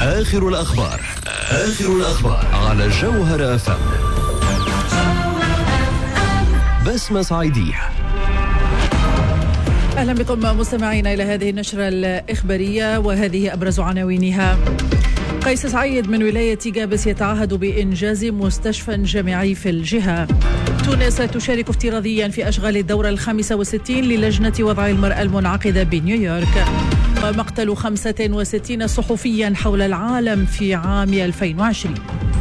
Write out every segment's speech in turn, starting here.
آخر الأخبار على جوهر FM. بسمة صعيدية. أهلا بكم مستمعينا إلى هذه النشرة الإخبارية، وهذه أبرز عناوينها. قيس سعيد من ولاية جابس يتعهد بإنجاز مستشفى جامعي في الجهة. تونس تشارك افتراضيا في أشغال الدورة 65 للجنة وضع المرأة المنعقدة بنيويورك. ومقتل 65 صحفيا حول العالم في عام 2020.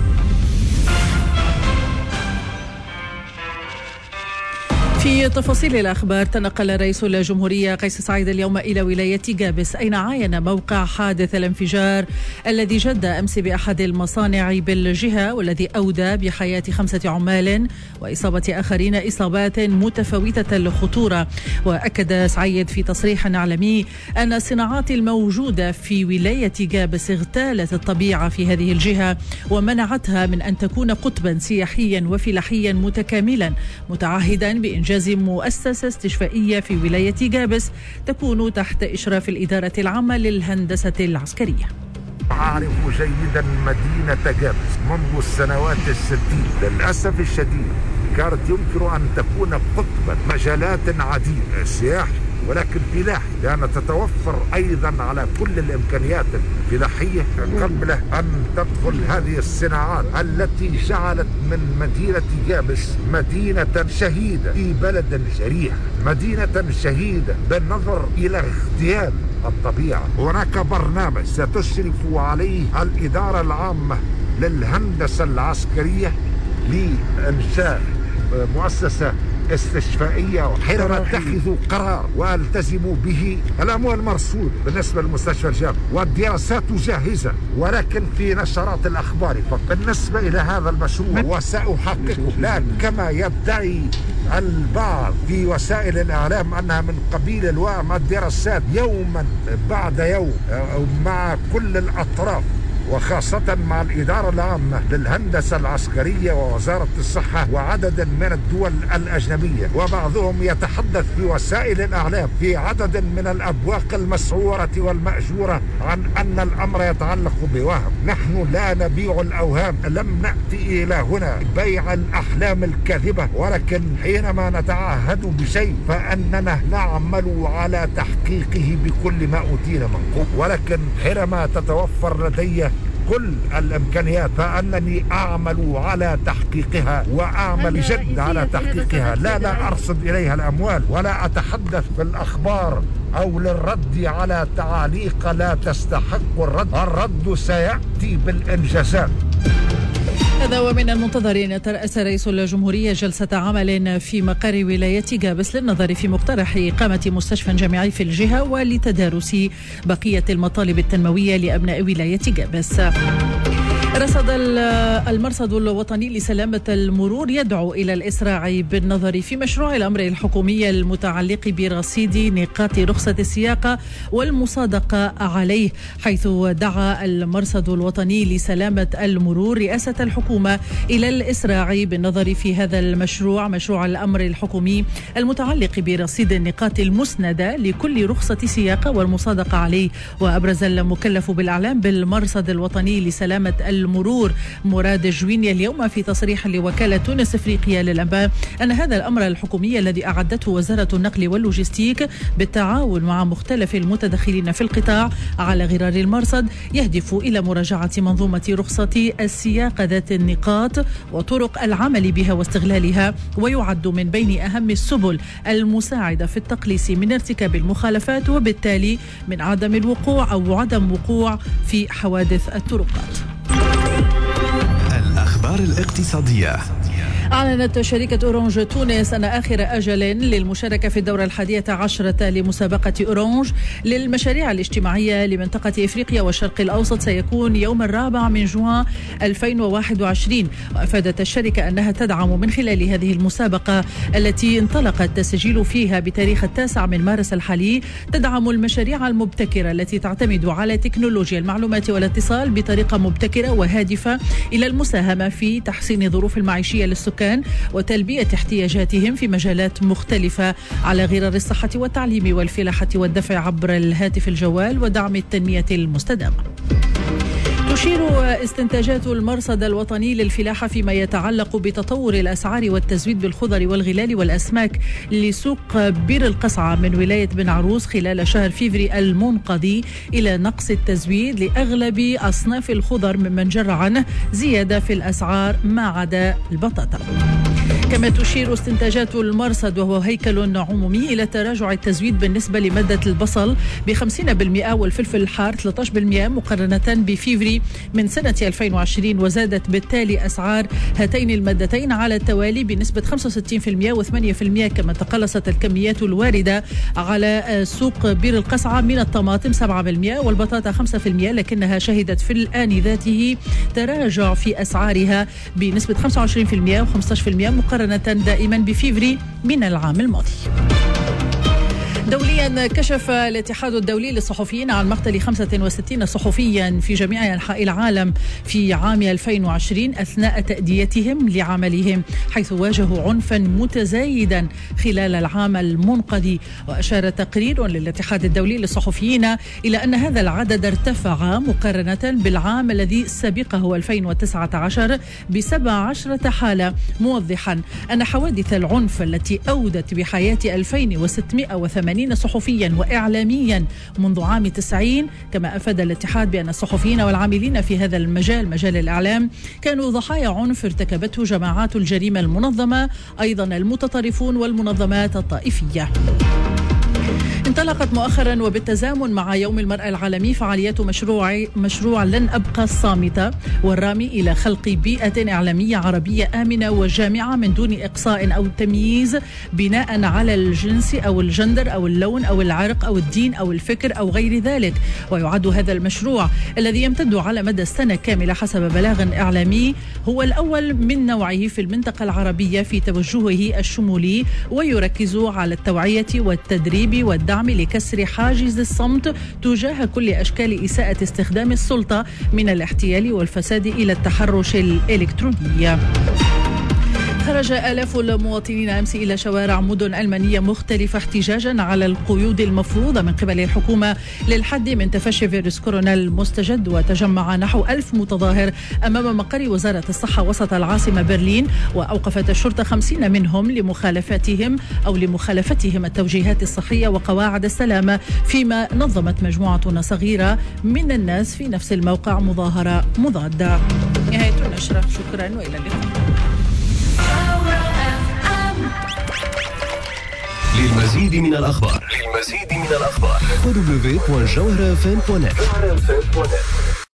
في تفاصيل الأخبار، تنقل رئيس الجمهورية قيس سعيد اليوم إلى ولاية جابس، أين عاين موقع حادث الانفجار الذي جد أمس بأحد المصانع بالجهة، والذي أودى بحياة 5 عمال وإصابة آخرين إصابات متفاوتة الخطورة. وأكد سعيد في تصريح إعلامي أن الصناعات الموجودة في ولاية جابس اغتالت الطبيعة في هذه الجهة ومنعتها من أن تكون قطبا سياحيا وفلاحيا متكاملا، متعهدا بإنجاز مؤسسة استشفائية في ولاية جابس تكون تحت إشراف الإدارة العامة للهندسة العسكرية. أعرف جيدا مدينة جابس منذ السنوات الستين. للأسف الشديد كانت يمكن أن تكون قطبا مجالات عديدة، سياحي ولكن فلاحي، لأن تتوفر أيضا على كل الإمكانيات الفلاحية قبل أن تدخل هذه الصناعات التي جعلت من مدينة جابس مدينة شهيدة في بلد جريح، مدينة شهيدة بالنظر إلى اغتيال الطبيعة. هناك برنامج ستشرف عليه الإدارة العامة للهندسة العسكرية لإنشاء مؤسسة استشفائية. حينما اتخذوا قرار والتزموا به، الأموال مرصودة بالنسبة للمستشفى الجامعي والدراسات جاهزة، ولكن في نشرات الأخبار فقط بالنسبة إلى هذا المشروع، وسأحققه لا كما يدعي البعض في وسائل الإعلام أنها من قبيل الوهم. الدراسات يوما بعد يوم مع كل الأطراف، وخاصة مع الإدارة العامة للهندسة العسكرية ووزارة الصحة وعدد من الدول الأجنبية، وبعضهم يتحدث في وسائل الإعلام في عدد من الأبواق المسعورة والمأجورة عن أن الأمر يتعلق بوهم. نحن لا نبيع الأوهام، لم نأتي إلى هنا بيع الأحلام الكاذبة، ولكن حينما نتعهد بشيء فأننا نعمل على تحقيقه بكل ما أوتينا من قوة. ولكن حينما تتوفر لدي كل الإمكانيات فأنني أعمل على تحقيقها وأعمل جد على تحقيقها. لا أرصد إليها الأموال ولا أتحدث في الأخبار أو للرد على تعاليق لا تستحق الرد سيأتي بالإنجازات. هذا ومن المنتظر أن يترأس رئيس الجمهورية جلسة عمل في مقر ولاية جابس للنظر في مقترح إقامة مستشفى جامعي في الجهة ولتدارس بقية المطالب التنموية لأبناء ولاية جابس. رصد المرصد الوطني لسلامة المرور يدعو إلى الإسراع بالنظر في مشروع الأمر الحكومي المتعلق برصيد نقاط رخصة السياقة والمصادقة عليه، حيث دعا المرصد الوطني لسلامة المرور رئاسة الحكومة إلى الإسراع بالنظر في هذا المشروع، مشروع الأمر الحكومي المتعلق برصيد النقاط المسندة لكل رخصة سياقة والمصادقة عليه. وأبرز المكلف بالإعلام بالمرصد الوطني لسلامة المرور مراد جويني اليوم في تصريح لوكالة تونس افريقيا للأنباء أن هذا الأمر الحكومي الذي أعدته وزارة النقل واللوجستيك بالتعاون مع مختلف المتدخلين في القطاع على غرار المرصد يهدف إلى مراجعة منظومة رخصة السياقة ذات النقاط وطرق العمل بها واستغلالها، ويعد من بين أهم السبل المساعدة في التقليص من ارتكاب المخالفات وبالتالي من عدم الوقوع أو عدم وقوع في حوادث الطرقات. الأخبار الاقتصادية. أعلنت شركة أورانج تونس أن آخر أجل للمشاركة في الدورة 11 لمسابقة أورانج للمشاريع الاجتماعية لمنطقة إفريقيا والشرق الأوسط سيكون يوم 4 جوان 2021. وأفادت الشركة أنها تدعم من خلال هذه المسابقة التي انطلق التسجيل فيها بتاريخ 9 مارس الحالي، تدعم المشاريع المبتكرة التي تعتمد على تكنولوجيا المعلومات والاتصال بطريقة مبتكرة وهادفة إلى المساهمة في تحسين ظروف المعيشية للسكان وتلبية احتياجاتهم في مجالات مختلفة على غرار الصحة والتعليم والفلاحة والدفع عبر الهاتف الجوال ودعم التنمية المستدامة. تشير استنتاجات المرصد الوطني للفلاحة فيما يتعلق بتطور الأسعار والتزويد بالخضر والغلال والأسماك لسوق بير القصعة من ولاية بن عروس خلال شهر فيفري المنقضي إلى نقص التزويد لأغلب أصناف الخضر ممن جر عنه زيادة في الأسعار ما عدا البطاطا. كما تشير استنتاجات المرصد وهو هيكل عمومي إلى تراجع التزويد بالنسبة لمادة البصل ب50% والفلفل الحار 13% مقارنة بفيفري من سنة 2020، وزادت بالتالي أسعار هاتين المادتين على التوالي بنسبة 65% و8%. كما تقلصت الكميات الواردة على سوق بير القصعة من الطماطم 7% والبطاطا 5%، لكنها شهدت في الآن ذاته تراجع في أسعارها بنسبة 25% و15% مقارنة دائما بفيفري من العام الماضي. دوليا، كشف الاتحاد الدولي للصحفيين عن مقتل 65 صحفيا في جميع أنحاء العالم في عام 2020 أثناء تأديتهم لعملهم، حيث واجهوا عنفا متزايدا خلال العام المنقضي. وأشار تقرير للاتحاد الدولي للصحفيين إلى أن هذا العدد ارتفع مقارنة بالعام الذي سبقه 2019 ب17 حالة، موضحا أن حوادث العنف التي أودت بحياة 2680 صحفيا وإعلاميا منذ عام 90. كما أفاد الاتحاد بأن الصحفيين والعاملين في هذا المجال، مجال الإعلام، كانوا ضحايا عنف ارتكبته جماعات الجريمة المنظمة، أيضا المتطرفون والمنظمات الطائفية. انطلقت مؤخرا وبالتزامن مع يوم المرأة العالمي فعاليات مشروع لن أبقى صامتة، والرامي إلى خلق بيئة إعلامية عربية آمنة وجامعة من دون إقصاء أو تمييز بناء على الجنس أو الجندر أو اللون أو العرق أو الدين أو الفكر أو غير ذلك. ويعد هذا المشروع الذي يمتد على مدى السنة كاملة حسب بلاغ إعلامي هو الأول من نوعه في المنطقة العربية في توجهه الشمولي، ويركز على التوعية والتدريب والدعم لكسر حاجز الصمت تجاه كل أشكال إساءة استخدام السلطة من الاحتيال والفساد إلى التحرش الإلكتروني. خرج آلاف المواطنين أمس إلى شوارع مدن ألمانية مختلفة احتجاجا على القيود المفروضة من قبل الحكومة للحد من تفشي فيروس كورونا المستجد. وتجمع نحو 1000 متظاهر أمام مقر وزارة الصحة وسط العاصمة برلين، وأوقفت الشرطة 50 منهم لمخالفتهم التوجيهات الصحية وقواعد السلامة، فيما نظمت مجموعة صغيرة من الناس في نفس الموقع مظاهرة مضادة. نهاية النشرة، شكرا وإلى اللقاء. للمزيد من الأخبار www.jawharafm.net